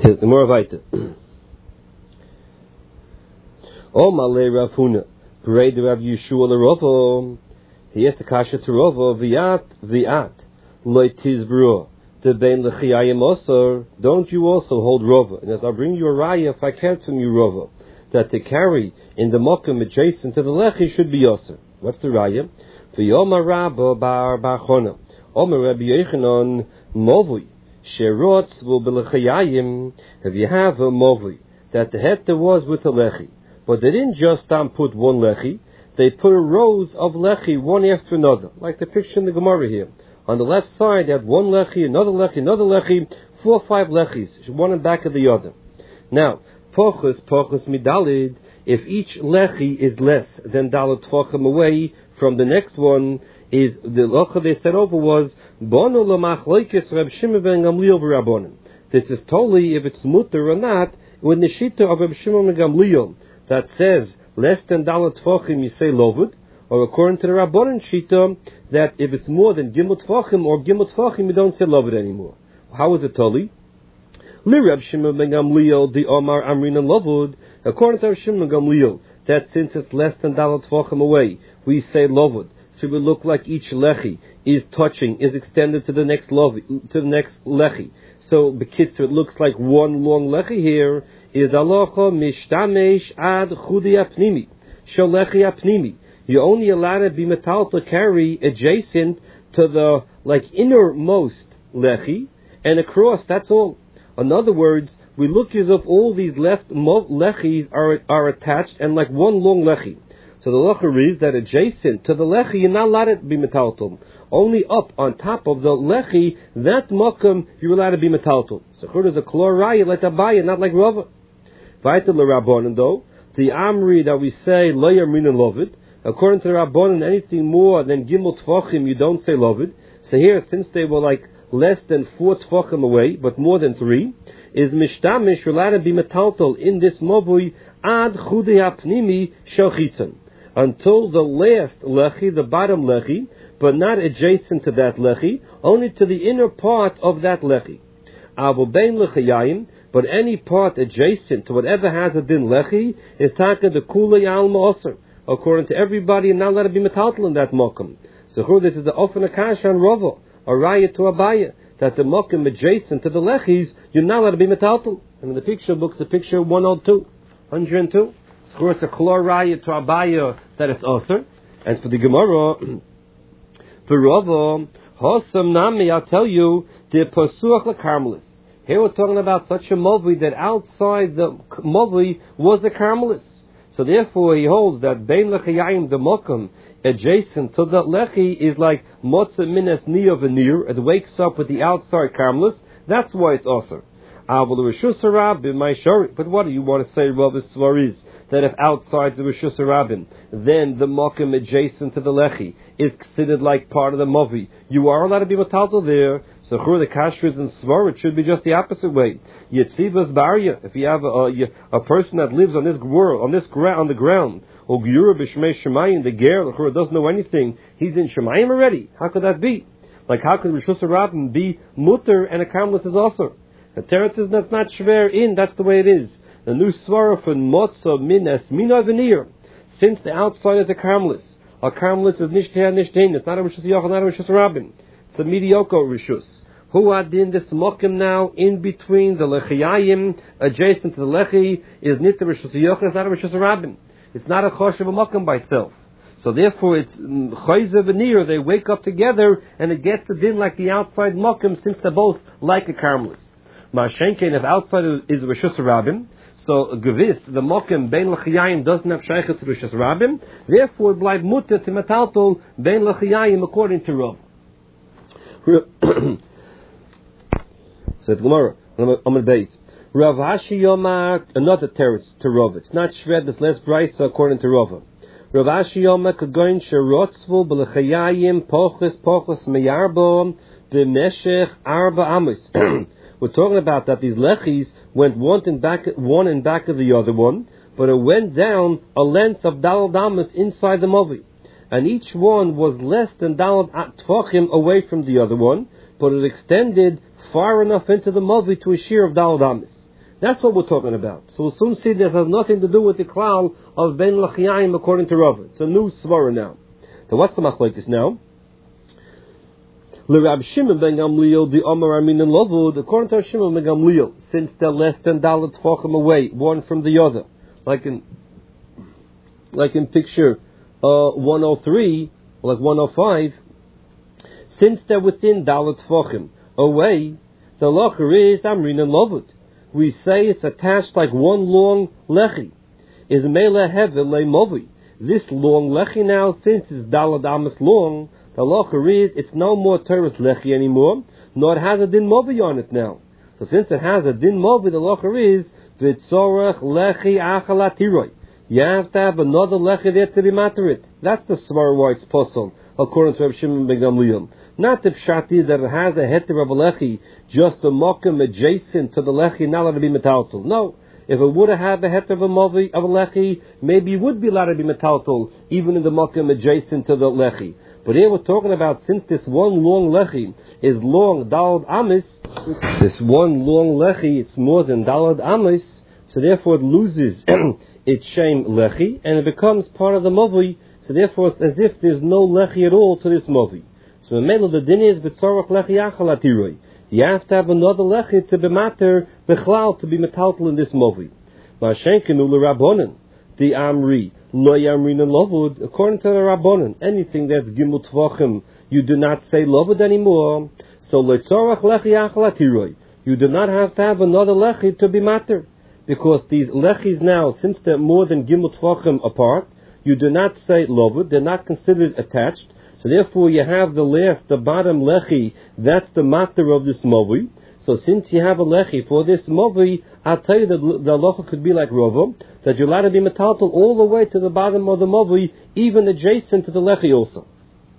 Says the more weiter. O Malay Rav Huna, parade Rav Yeshua l'Rova. He has the kasha to Rova, viat, loy tizbro, the bein l'chiyayim osor. Don't you also hold Rova? And as I bring you a raya, if I can't from you Rova, that to carry in the mokum adjacent to the lechi should be osor. What's the raya? V'yoma rabba bar bachona, omer Rabbi Yochanan movui, sherotz v'u b'lechiyayim. If you have a movui that the heta was with a lechi, but they didn't just put one lechi. They put rows of lechi one after another, like the picture in the Gemara here. On the left side, they had one lechi, another lechi, 4 or 5 lechis, one in back of the other. Now, pochus midalid, if each lechi is less than dalad tfachim away from the next one, is the lecha they said over was bono lamachloikis Reb Shimon ben Gamliel v'Rabbanan. This is totally if it's mutter or not with the shita of Reb Shimon ben Gamliel that says less than dalat tfachim you say lovud, or according to the Rabbanan shita that if it's more than gimel tfachim or gimel tfachim you don't say lovud anymore. How is it totally? Li Reb Shimon ben Gamliel the Omar Amrina lovud. According to Reb Shimon ben Gamliel, that since it's less than dalat tfachim away, we say lovud. So it will look like each lechi is touching, is extended to the next lechi. So bekitzer, it looks like one long lechi here. Is alocha mishtamesh ad chudi apnimi sholechi apnimi. You're only allowed to be metal to carry adjacent to the innermost lechi and across. That's all. In other words, we look as if all these lechis are attached and like one long lechi. So the locha is that adjacent to the lechi you're not allowed to be metaltal. Only up on top of the lechi, that makam you're allowed to be metaltal. So there's a kloraya like Abaya, not like Rava. Vaitel Rabbanan though, the Amri that we say lo yamrin and lovid, according to the Rabbanan, anything more than gimel tfachim you don't say lovid. So here, since they were like less than 4 tfachim away, but more than 3, is mishtamish you're allowed to be metaltal in this mavui ad chudei apnimi shel chitzon, until the last lechi, the bottom lechi, but not adjacent to that lechi, only to the inner part of that lechi. Avu bein lechayim, but any part adjacent to whatever has a din lechi is taka the kulei alma osir. According to everybody, and not allowed to be metaltal in that mokum. So this is the often akash on Rava, a raya to Abaya, that the mokum adjacent to the lechis, you're not allowed to be metaltal. And in the picture books, the picture 102. So it's a klor raya to Abaya that it's osir. And for the Gemara, for Rava, Hosam Nami, I'll tell you, the Pasuach LaKarmelis. Here we're talking about such a movie that outside the movie was a Carmelis. So therefore he holds that Bein Lechayim the Mokum adjacent to the Lechi is like Motza Minas Niya Venir. It wakes up with the outside Carmelis. That's why it's Osir. But what do you want to say, Rav Svar is that if outside the Rishus Harabim, then the Mokum adjacent to the Lechi is considered like part of the movie. You are allowed to be metaltal there. So the kashrus and svar, it should be just the opposite way. Yitzivas barya, if you have a person that lives on this world, on the ground, or gyura b'shmei shemayim, the ger doesn't know anything, he's in shemayim already. How could that be? Like how could Rishus Harabim be mutter and a kamlis is also? The teretz is that's not shver in. That's the way it is. The new svara for motza minas mina venir. Since the outside is a kamlis is nishtein. It's not a Rishus Yochel, not a Rishus Harabim. It's a mediocre rishus. Who adin this mokim now in between the lechiyayim adjacent to the lechi is nit the rishus yochel. It's not a rishus rabin. It's not a chosh of a mokim by itself. So therefore, it's chayzev and nir. They wake up together and it gets a din like the outside mokim since they're both like a karmelis. Mashenkein if outside is rishus rabin. So gewiss the mokim bein lechiyayim doesn't have shaychet to rishus rabin. Therefore, it bleibt mutter to metaltol bein lechiyayim according to Rav. Said Gemara, I'm on base. Rav Ashi Yomar, another terrace to Rav. It's not shred, it's less brisa according to Rav. Rav Ashi Yomar kagoin sherotzvu b'lechayayim pochus meyarbo b'meshech arba amis. We're talking about that these lechis went one in back of the other one, but it went down a length of dalal amis inside the movi. And each one was less than dalad tfachim away from the other one, but it extended far enough into the movi to a shear of dalad amis. That's what we're talking about. So we'll soon see this has nothing to do with the klal of ben lachiyayim according to Rav. It's a new svara now. So what's the machlokes now? L'Rab Shimon ben Gamliel the Amar Amin and Lovud. According to Shimon ben Gamliel, since they're less than dalet tefachim away, one from the other, like in picture 103, like 105, since they're within dalet tefachim away, the locher is Amrin and Lovud. We say it's attached like one long lechi. Is mele hevel le movi. This long lechi now, since it's dalet amas long, the locher is it's no more teres lechi anymore, nor it has a din movi on it now. So since it has a din movi, the locher is v'tzorach lechi achalatiroi. You have to have another lechi there to be materit. That's the svar why it's possible, according to Rav Shimon ben Gamliel. Not the pshati that it has a heter of a lechi, just a mokum adjacent to the lechi, not allowed to be metaltal. No. If it would have a heter of a movi, of a lechi, maybe it would be allowed to be metaltal, even in the mokum adjacent to the lechi. But here we're talking about, since this one long lechi is long dalad amis, this one long lechi, it's more than dalad amis, so therefore it loses its shem lechi, and it becomes part of the movi, so therefore it's as if there's no lechi at all to this movi. So in the din is b'tzorach lechi achalatiroi. You have to have another lechi to be mater b'chlal, to be metaltal in this movi. Ma'ashenkenu l'Rabbanan the Amri lo yamrin and lovud. According to the Rabbanan, anything that's gimel tvachim, you do not say lovud anymore. So l'tzorach lechi achalatiroi. You do not have to have another lechi to be mater, because these lechis now, since they're more than gimel tvachim apart, you do not say lovud. They're not considered attached. So therefore you have the bottom lechi, that's the matter of this movi. So since you have a lechi for this movi, I'll tell you that the halacha could be like Rava, that you're allowed to be metaltal all the way to the bottom of the movi, even adjacent to the lechi also.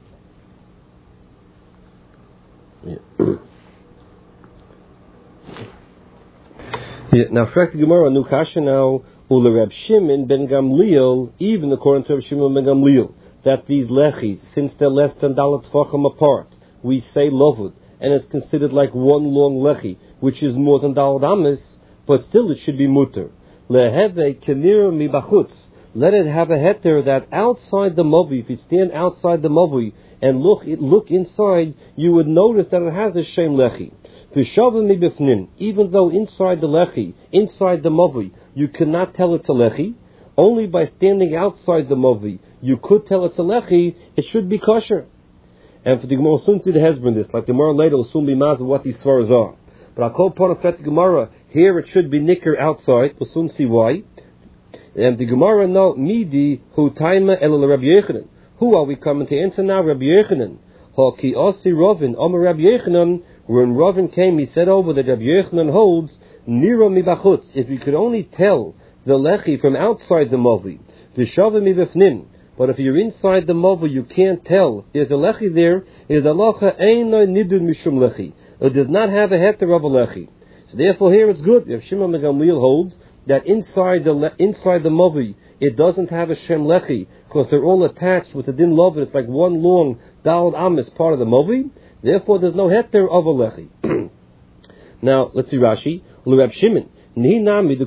Now, Frek the Gemara, new kasha now, Ula Reb Shimon ben Gamliel, even according to Reb Shimon ben Gamliel, that these lechis, since they're less than dalet tefachim apart, we say lovud, and it's considered like one long lechi, which is more than dalet amis, but still it should be mutter. Leheve kenira mi bachutz. Let it have a heter that outside the movi, if you stand outside the movi and look inside, you would notice that it has a shem lechi. V'shavim mi bifnin. Even though inside the lechi, inside the movi, you cannot tell it's a lechi, only by standing outside the movi, you could tell it's a lechi, it should be kosher. And for the Gemara, we'll soon see the husband this. Like the Gemara later, will soon be mazel what these svaras are. But I'll call part of the Gemara, here it should be nicker outside. We'll soon see why. And the Gemara, no, midi hu taima el Rabbi Yechanan. Who are we coming to answer now? Rabbi Yechanan. Ha ki osi Rovin, Omer Rabbi Yechanan. When Rovin came, he said over that Rabbi Yechanan holds, nira mi bachutz. If you could only tell the lechi from outside the movi, v'shavim mi b'fnin. But if you're inside the movi, you can't tell. There's a lechi there. Is halacha ein no nidud mishum lechi. It does not have a heter of a lechi. So therefore, here it's good. If Shimon ben Gamliel holds that inside the movi, it doesn't have a shem lechi, because they're all attached with the din love. It's like one long dalad amis part of the movi. Therefore, there's no heter of a lechi. Now, let's see Rashi. L'Rab Shimon. The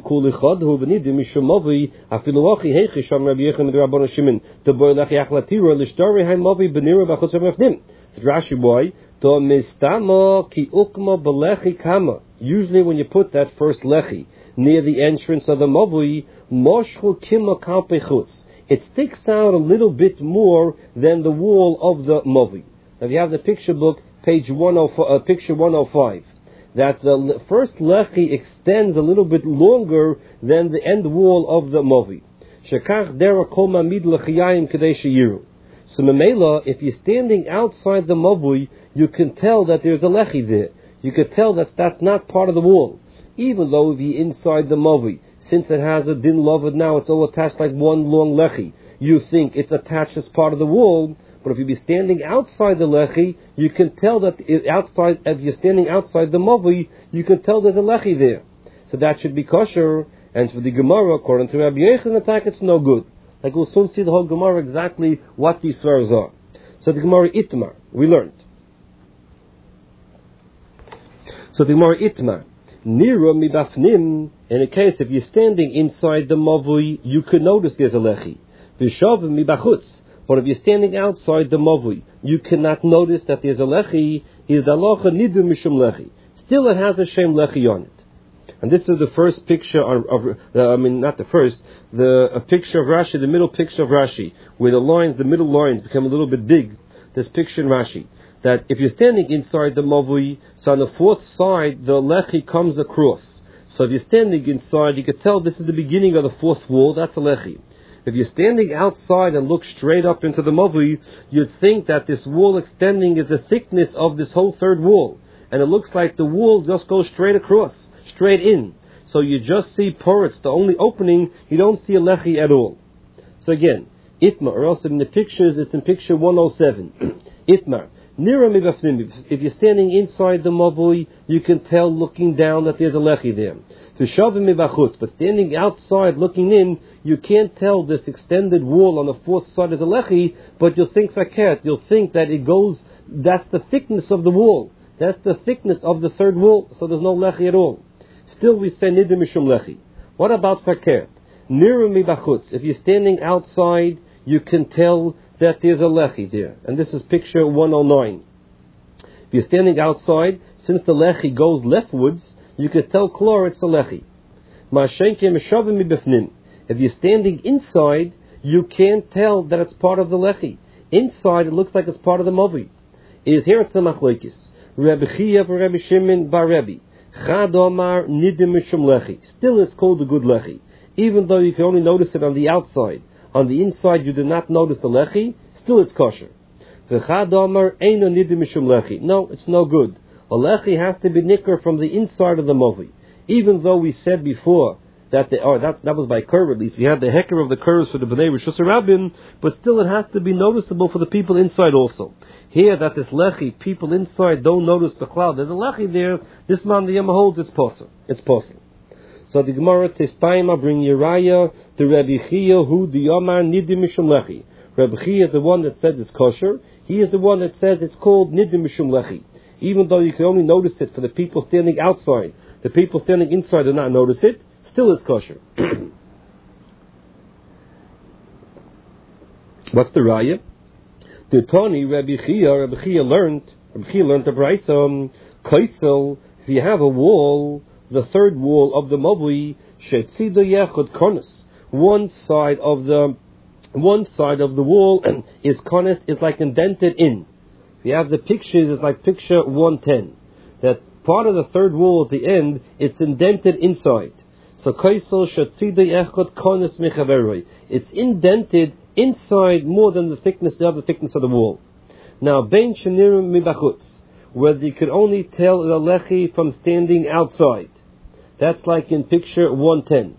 boy lechi achlatira l'shtari hay movi b'nira b'chutz ha'mefnim. Said Rashi, boy, to mistama ki ukma b'lechi kama. Usually, when you put that first lechi near the entrance of the movi, moshchu kima kalpechutz, it sticks out a little bit more than the wall of the movi. Now, if you have the picture book, picture 105. That the first lechi extends a little bit longer than the end wall of the movi. Shekach dera kol mamid lechiyayim kadei sheyiru. So memela, if you're standing outside the movi, you can tell that there's a lechi there. You can tell that that's not part of the wall. Even though if you're inside the movi, since it has a din loved now, it's all attached like one long lechi. You think it's attached as part of the wall. But if you be standing outside the lechi, you can tell that if you're standing outside the movi, you can tell there's a lechi there. So that should be kosher. And for the Gemara, according to Rabbi Yechon attack, it's no good. Like we'll soon see the whole Gemara exactly what these svaras are. So the Gemara Itmar, we learned. So the Gemara Itmar, Nira mibafnim. In a case, if you're standing inside the mavui, you could notice there's a lechi. Vishav mibachutz. But if you're standing outside the mavui, you cannot notice that there's a lechi. Is the halacha nidu mishum lechi. Still, it has a shem lechi on it. And this is the first picture not the first, a picture of Rashi, the middle picture of Rashi, where the middle lines become a little bit big. This picture in Rashi, that if you're standing inside the mavui, so on the fourth side, the lechi comes across. So if you're standing inside, you can tell this is the beginning of the fourth wall, that's a lechi. If you're standing outside and look straight up into the mavui, you'd think that this wall extending is the thickness of this whole third wall. And it looks like the wall just goes straight across, straight in. So you just see porets, the only opening, you don't see a lechi at all. So again, Itmar, or else in the pictures, it's in picture 107. Itmar. If you're standing inside the mavui, you can tell looking down that there's a lechi there. But standing outside looking in, you can't tell this extended wall on the fourth side is a lechi, but you'll think faket, you'll think that it goes, that's the thickness of the wall. That's the thickness of the third wall, so there's no lechi at all. Still we say nidu mishum lechi. What about faket? If you're standing outside, you can tell that there's a lechi there. And this is picture 109. If you're standing outside, since the lechi goes leftwards, you can tell clear it's a lechi. If you're standing inside, you can't tell that it's part of the lechi. Inside, it looks like it's part of the mavi. Is here it's the machlokes. Rabbi Chiya for Rabbi Shimon bar Rebbe. Chad Omar nidim mishum lechi. Still, it's called a good lechi, even though you can only notice it on the outside. On the inside, you do not notice the lechi. Still, it's kosher. V'chad Omar eino nidim mishum lechi. No, it's no good. A lechi has to be nicker from the inside of the mavi. Even though we said before that that was by curve at least. We had the hecker of the curves for the Bnei Rishus Rabbin, but still it has to be noticeable for the people inside also. Here that this lechi, people inside don't notice the cloud. There's a lechi there. This man the Yama holds it's possible. It's possible. So the Gemara Testaima bring Yeraya to Rabbi Chiya who the Yamar nidim mishum lechi. Rabbi Chiya is the one that says it's kosher. He is the one that says it's called nidim mishum lechi. Even though you can only notice it for the people standing outside, the people standing inside do not notice it. Still it's kosher. What's the raya? The Tani Rabbi Chiya learned the Braisa Kaisel. If you have a wall, the third wall of the mavui, shetzida yechad konis. One side of the wall is konis, is like indented in. If you have the pictures, it's like picture 110. That part of the third wall at the end, it's indented inside. So kaisel shetzida yechad konis mechaveroi. It's indented inside more than the other thickness of the wall. Now, bein shenirim mibachutz, whether you could only tell the lechi from standing outside. That's like in picture 110.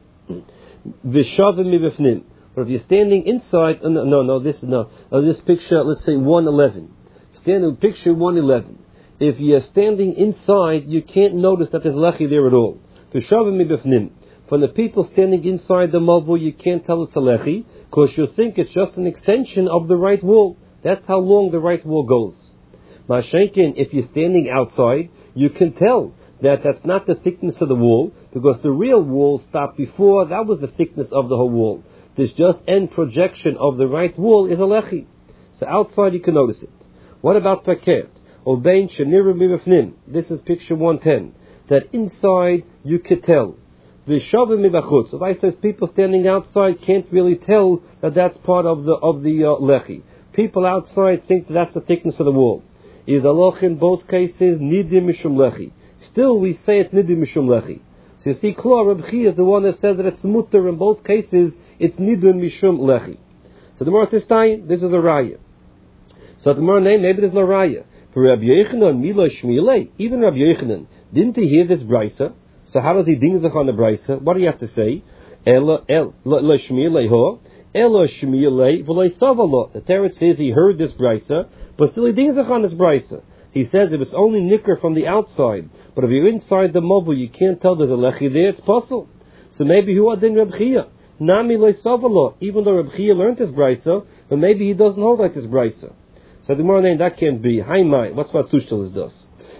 Vishavim mibafnim. But if you're standing inside, this picture, let's say 111. Standing in picture 111. If you're standing inside, you can't notice that there's lechi there at all. Vishavim mibafnim. From the people standing inside the mavui, you can't tell it's a lechi, because you think it's just an extension of the right wall. That's how long the right wall goes. Mashenkin, if you're standing outside, you can tell that that's not the thickness of the wall, because the real wall stopped before, that was the thickness of the whole wall. This just end projection of the right wall is a lechi. So outside you can notice it. What about faket? Obein shenirim mibafnim. This is picture 110. That inside you could tell. Vishavim mibachutz. If I says people standing outside can't really tell that that's part of the lechi. People outside think that that's the thickness of the wall. Is aloch in both cases nidim mishum lechi. Still we say it's nidim mishum lechi. So you see, Klar Reb Chiya is the one that says that it's mutter in both cases. It's nidim mishum lechi. So the Gemara Testaim, this is a raya. So the Gemara name, maybe there's no raya. For Rabbi Yochanan Mila Shmilei, even Rabbi Yochanan, didn't he hear this brisa? So how does he dingzach on the brisa? What do you have to say? Ela Shmilei ho. Ela Shmilei v'lei savalo. The Torah says he heard this brisa, but still he dingzach on this brisa. He says if it's only nicker from the outside, but if you're inside the mobile, you can't tell there's a lechi there, it's possible. So maybe who adin Reb Chiya? Nami lei savalo. Even though Reb Chiya learned this brisa, but maybe he doesn't hold like this brisa. So the more name that can't be. Hi mai. What's what Sushtel is does?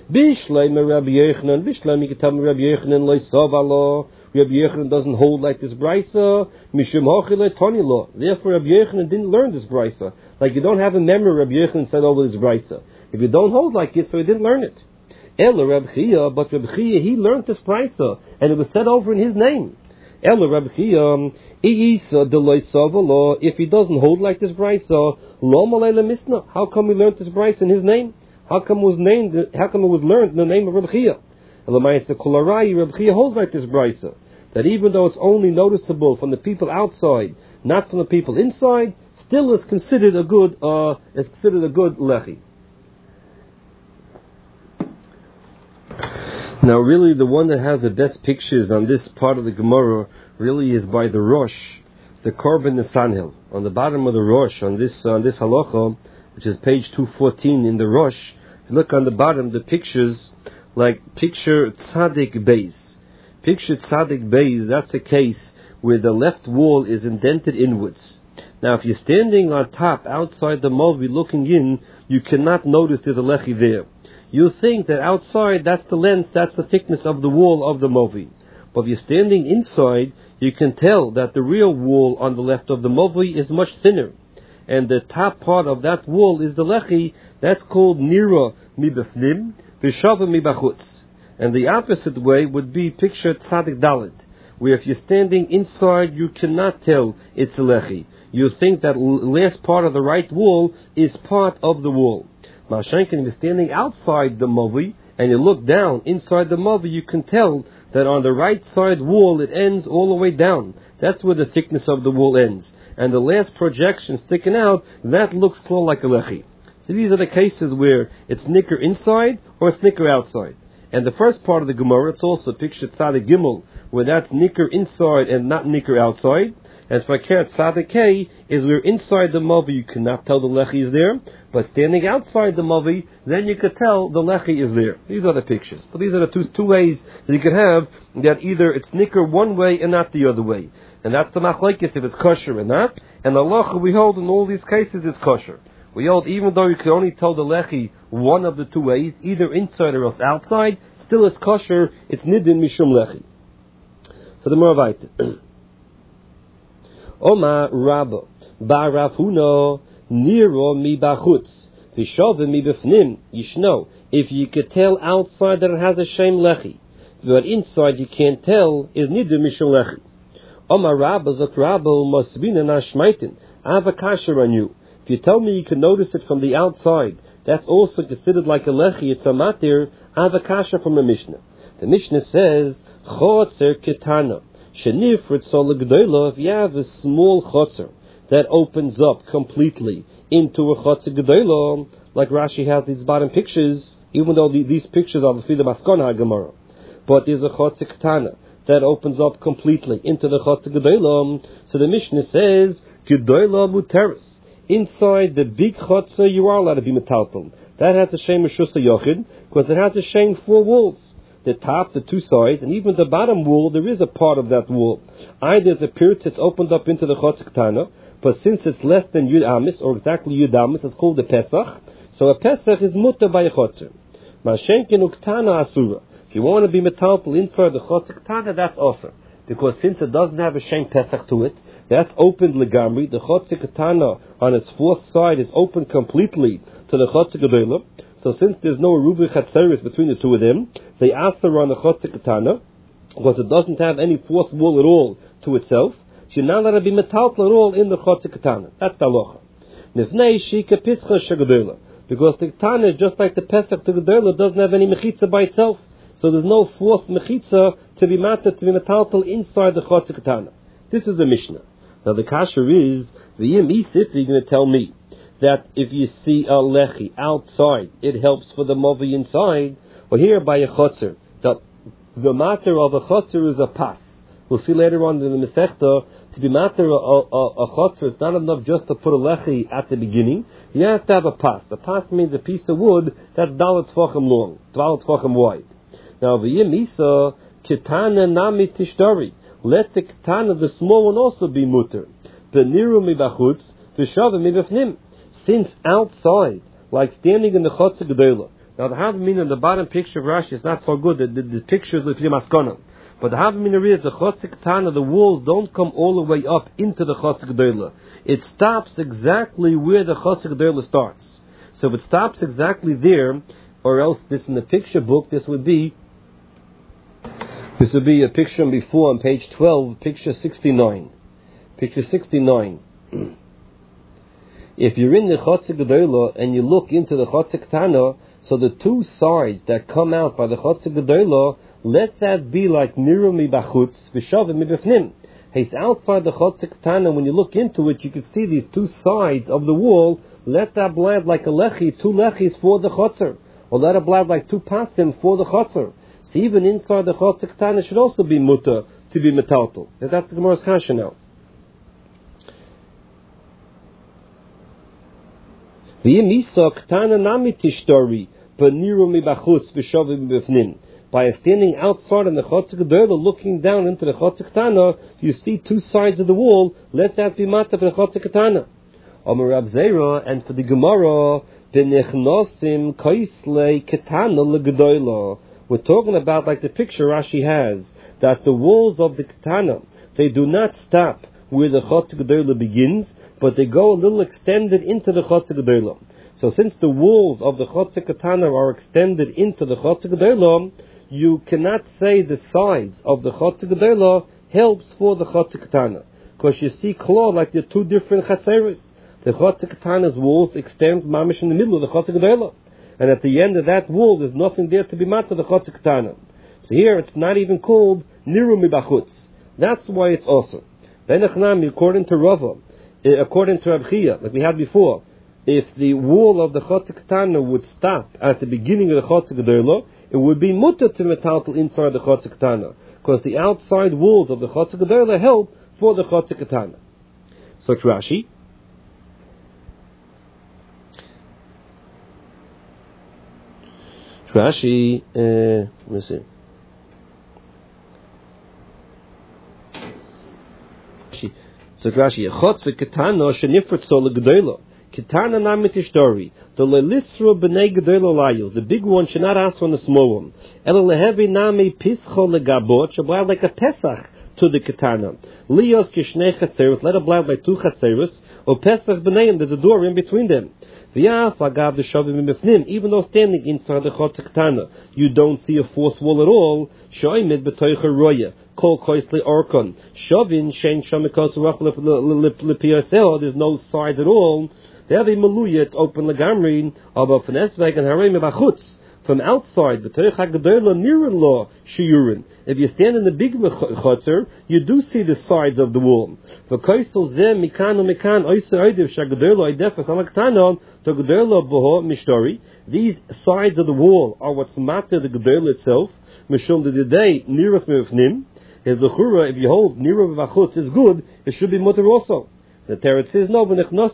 Bishleim Rabbi Yochanan, Bishleim, you can tell me Rabbi Yochanan lo savalo. Rabbi Yochanan doesn't hold like this brisa. Mishum hochile toni lo. Therefore, Rabbi Yochanan didn't learn this brisa. Like you don't have a memory. Rabbi Yochanan said over this brisa. If you don't hold like it, so he didn't learn it. Ela Rabbi Chia, but Rabbi Chia he learned this brisa, and it was said over in his name. Ela Rabbi Chia, if he doesn't hold like this brisa, lo malayla misna. How come he learned this brisa in his name? How come it was named? How come it was learned in the name of Rabbi Chia? Rabbi Chia holds like this brisa, that even though it's only noticeable from the people outside, not from the people inside, still is considered a good lechi. Now, really, the one that has the best pictures on this part of the Gemara really is by the Rosh, the Korban Nesanhel. On the bottom of the Rosh, on this halacha, which is page 214 in the Rosh, if you look on the bottom, the pictures, like picture Tzadik Beis. Picture Tzadik Beis, that's a case where the left wall is indented inwards. Now, if you're standing on top, outside the Movi, looking in, you cannot notice there's a lechi there. You think that outside, that's the length, that's the thickness of the wall of the Movi. But if you're standing inside, you can tell that the real wall on the left of the Movi is much thinner. And the top part of that wall is the lechi, that's called Nira Mibafnim, V'shava Mibachutz. And the opposite way would be picture Tzadik Dalet, where if you're standing inside, you cannot tell it's a lechi. You think that last part of the right wall is part of the wall. Mashenkin, if you're standing outside the Movi, and you look down inside the Movi, you can tell that on the right side wall, it ends all the way down. That's where the thickness of the wall ends. And the last projection sticking out, that looks close like a lechi. So these are the cases where it's nicker inside or it's nicker outside. And the first part of the Gemara, it's also pictured Tzadik Gimel, where that's nicker inside and not nicker outside. And Fakir Tzadik K is where inside the Movi you cannot tell the lechi is there, but standing outside the Movi, then you could tell the lechi is there. These are the pictures. But these are the two ways that you could have, that either it's nicker one way and not the other way. And that's the machlekes if it's kosher or not. And the halacha we hold in all these cases is kosher. We hold even though you can only tell the lechi one of the two ways, either inside or else outside, still it's kosher, it's nidin mishum lechi. So the Moravite. Oma Rabba Bar Rav Huna Niro mi bachutz V'shove mi b'fnim Yishno. If you could tell outside that it has a shem lechi, but inside you can't tell is nidin mishum lechi. Oma Rabba Zok Rabba Mosbina Nashmaitin. I have a kasher on you. If you tell me you can notice it from the outside, that's also considered like a lechi, it's a matir. I have a kasher from the Mishnah. The Mishnah says Chotzer Ketana. If you have a small chotzer that opens up completely into a chotzer gedolah, like Rashi has these bottom pictures, even though these pictures are the Maskana Gemara, but there's a chotzer ketana that opens up completely into the chotzer gedolah. So the Mishnah says gedolah muteris. Inside the big chotzer, you are allowed to be metaltal. That has the shem Meshusha Yochid because it has the shem 4 walls. The top, the 2 sides, and even the bottom wall, there is a part of that wall. Either there's a pirt that's opened up into the chotzer ketana, but since it's less than Yud Amis, or exactly Yud Amis, it's called the Pesach, so a Pesach is mutter by a chotzer. Mashenkin uktana asura. If you want to be metaltal inside the chotzer ketana, that's offer. Because since it doesn't have a shem Pesach to it, that's opened legamri. The chotzer ketana on its 4th side is open completely to the chotzer gedolah. So since there's no Rubi Chatzeris between the two of them, they ask her on the Chotzer Ketana, because it doesn't have any 4th wall at all to itself, so you're not allowed to be metaltal at all in the Chotzer Ketana. That's the halacha. Nifnei Shika Pischa Shagedola. Because the Ketana, just like the Pesach to Gedola, doesn't have any mechitza by itself. So there's no 4th mechitza to be metaltal inside the Chotzer Ketana. This is the Mishnah. Now the kasher is, V'yim Isif, you're going to tell me that if you see a lechi outside, it helps for the movi inside. Well, here by a chotzer, the matter of a chotzer is a pas. We'll see later on in the Masechta, to be matter a chotzer, it's not enough just to put a lechi at the beginning. You have to have a pas. A pas means a piece of wood that's 12 tefachim long, 12 tefachim wide. Now, v'yim isa ketana nami tishtari. Let the ketana, the small one, also be mutter. B'niru mibachutz, v'shavim mibafnim. Since outside, like standing in the chotzer gedolah, Now the Havamina in the bottom picture of Rashi is not so good. The picture is Lefli Maskana. But the Havamina is the Chotzik Tana, the walls don't come all the way up into the Chotzik Gedola. It stops exactly where the Chotzik Gedola starts. So if it stops exactly there, or else this in the picture book, this would be a picture before on page 12, picture 69. Picture 69. If you're in the Chotzik Gedola and you look into the Chotzik Tana, so the two sides that come out by the Chotzik Gedola, let that be like Niru mi bachutz, v'shavim mi b'fnim. It's outside the Chotzik Tana. When you look into it, you can see these two sides of the wall. Let that blab like a lechi, two lechis for the Chotzer. Or let it blab like two pasim for the Chotzer. So even inside the Chotzik Tana should also be mutter to be metaltal. That's the Gemara's kasha now. By standing outside in the Chotzik Gedola, looking down into the Chotzik Tana, you see two sides of the wall. Let that be mata for the Chotzik Tana. Amar Rav Zera, and for the Gemara, b'nechnosim koislei ketana legedola. We're talking about like the picture Rashi has, that the walls of the Ketana, they do not stop where the Chotzik Gedola begins, but they go a little extended into the Chotzik Gedola. So since the walls of the Chotzik Ketana are extended into the Chotzik Gedola, you cannot say the sides of the Chotzik Gedola helps for the Chotzik Ketana, because you see claw like they're two different Chatzeros. The Chotzik Ketana's walls extend mamish in the middle of the Chotzik Gedola, and at the end of that wall there's nothing there to be mata the Chotzik Ketana. So here it's not even called Niru mi bachutz. That's why it's also. Benachnami, according to Rava, according to Rav Chia, like we had before, if the wall of the Chotzik Ketana would stop at the beginning of the Chotzik Gedola, it would be mutter to metaltal inside the Chotzik Ketana, because the outside walls of the Chotzik Gedola help for the Chotzik Ketana. So Rashi. Let me see. So Rashi, Chotzik Ketana shenifrat sol gedola. Ketana namit ishtori. The lelisru b'nei gedola layu. The big one should not ask on the small one. Ela lehevi nami pischo legabot. Should blab like a Pesach to the Ketana. Lios kishnei chatzeros. Let it blab like two chatzeros. Or Pesach b'neim. There's a door in between them. Even though standing inside the Chotzik Ketana, you don't see a fourth wall at all. Shoymid b'toicha roya. Kol koisli orkon. Shovin shein shamikos rach lepiasel. There's no sides at all. There the maluya, it's open legamri. Aber von esveg and harei mebachutz. From outside, b'toicha gedola nirin law shiurin. If you stand in the big chotzer, you do see the sides of the wall. These sides of the wall are what's matter the gedola itself. If you hold nira v'achutz is good, it should be mutter also. The Teretz says no.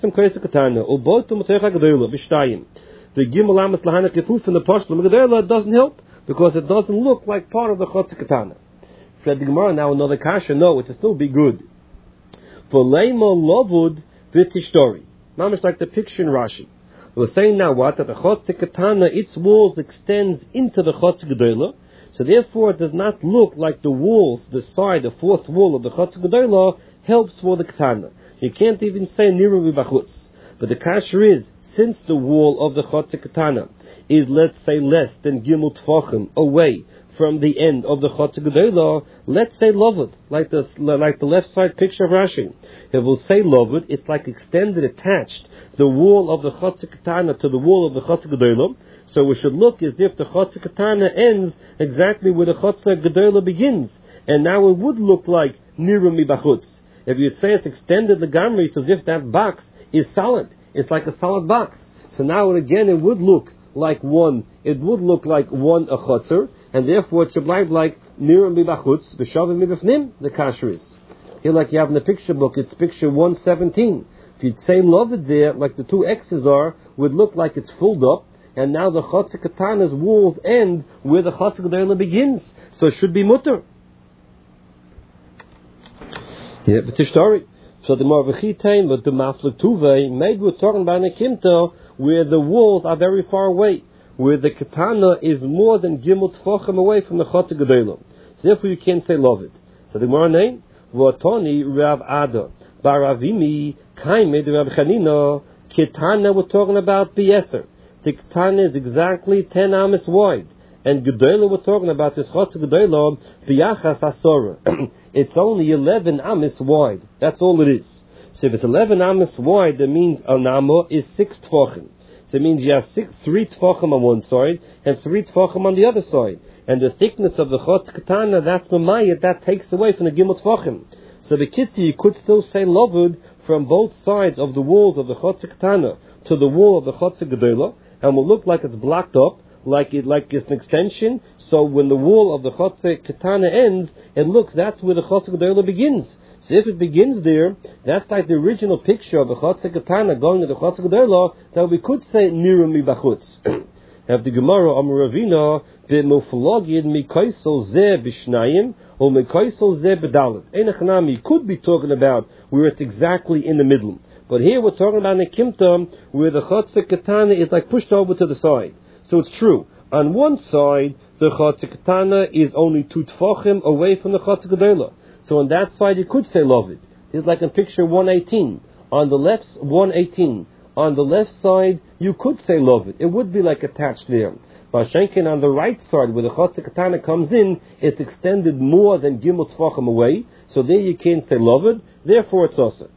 The Gimel Amas Lahana Kefuf in the Pashtum Gedola doesn't help, because it doesn't look like part of the Chotzik Ketana. Said the Gemara, now another kasha, no, it will still be good. For Leima Lovud V'Tishtori. Mamish like the picture in Rashi. We're saying now what? That the Chotzik Ketana, its walls extends into the Chotzik Gedola, so therefore it does not look like the walls, the side, the fourth wall of the Chotzik Gedola helps for the Ketana. You can't even say Niru V'Bachutz. But the kasha is, since the wall of the Chotzik Ketana is, let's say, less than Gimel Tfachim away from the end of the Chotzik Gedola, let's say Lovud, like the left side picture of Rashi. If we'll say Lovud, it's like extended, attached, the wall of the Chotzik Ketana to the wall of the Chotzik Gedola. So we should look as if the Chotzik Ketana ends exactly where the Chotzik Gedola begins. And now it would look like Niru mi bachutz. If you say it's extended the Gamri, it's as if that box is solid. It's like a solid box. So now again it would look like one achotzer, and therefore it should lie like Niru mi bachutz, v'shavim mi b'fnim, the kasher is. Here like you have in the picture book, it's picture 117. If you'd say Loved there, like the two X's are, would look like it's filled up, and now the Chotzik Ketana's walls end where the Chotzik Gedola begins. So it should be mutter. Yeah, but Tishtari. So the Marvachitain, but the Maflik Tuve, maybe we're talking about a Kimta where the walls are very far away. where the Ketana is more than Gimel Tfachim away from the Chotzer Gedolah. So therefore you can't say Lovid. So the Gemara name, V'otoni Rav Ada, Baravimi, Kaimed Rav Chanina, Ketana we're talking about B'yeser. The Ketana is exactly 10 amas wide. And Gedolah we're talking about this Chotzer Gedolah, B'yachas Asora. It's only 11 amas wide. That's all it is. So if it's 11 amas wide, that means an amma is 6 tfachim. So it means you have 3 tfachim on one side and 3 tfachim on the other side. And the thickness of the Chotzer Ketana, that's Mamayat, that takes away from the Gimel tfachim. So the Kitzi, you could still say Lovud from both sides of the walls of the Chotzer Ketana to the wall of the Chotzer Gedolah, and will look like it's blocked up, like it's an extension. So when the wall of the Chotzer Ketana ends, it looks, that's where the Chotzer Gedolah begins. So if it begins there, that's like the original picture of the Chotzer Ketana going to the Chotzer Gedolah, that we could say Nirum mi bachutz. Have the Gemara Amar Ravina b'muflogid mikaisel zeh b'shnayim or mikaisel zeh b'dalet. Einachanami could be talking about where it's exactly in the middle, but here we're talking about in Kimta where the Chotzer Ketana is like pushed over to the side. So it's true. On one side, the Chotzer Ketana is only 2 tfachim away from the Chotzer Gedolah. So on that side you could say Lovid. It's like in picture 118. On the left, 118. On the left side, you could say Lovid. It would be like attached there. But Shenkin on the right side, where the Chotzer Ketana comes in, it's extended more than Gimel Tzfachim away. So there you can't say Lovid. Therefore it's also.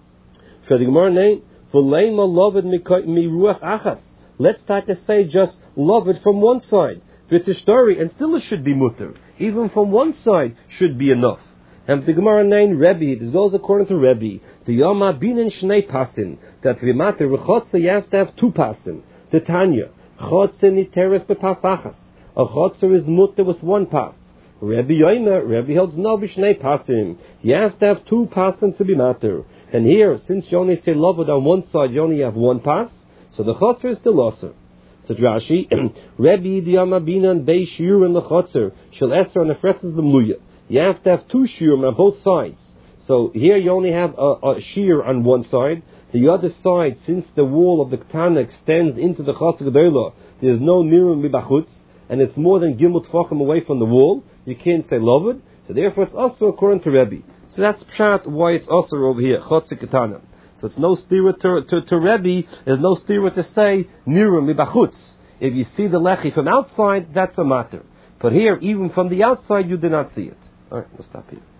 For the Gemara name, V'leima Lovid mi ruach achas. Let's take a say just Lovid from one side. V'tishtari, and still it should be mutter. Even from one side should be enough. And the Gemara name Rebbe, this goes according to Rebbe, the Yoma Binin Shnei Pasin, that V'mater Rechotze you have to have 2 Pasin. The Tanya, Chotze Niteres B'pafachas. A Chotze is mutter with 1 pas. Rebbe holds no B'shnei Pasin. You have to have 2 Pasin to be matter. And here, since you only say Lovud on one side, you only have 1 pas, so the Chotze is still also. So Rashi, Rebbe the Yoma Binan Bei Shiur and the Chotze, Shel Eser and the Fresses B'mluya. You have to have 2 shiurim on both sides. So here you only have a shiur on one side. The other side, since the wall of the Ketana extends into the Chotzer Gedolah, there's no nirum mibachutz, and it's more than Gimel Tfachim away from the wall. You can't say Lovid. So therefore it's also according to Rebbe. So that's pshat why it's also over here, Chotzer Ketana. So it's no stira to Rebbe, there's no stira to say nirum mibachutz. If you see the lechi from outside, that's a matter. But here, even from the outside, you do not see it. All right, we'll stop here.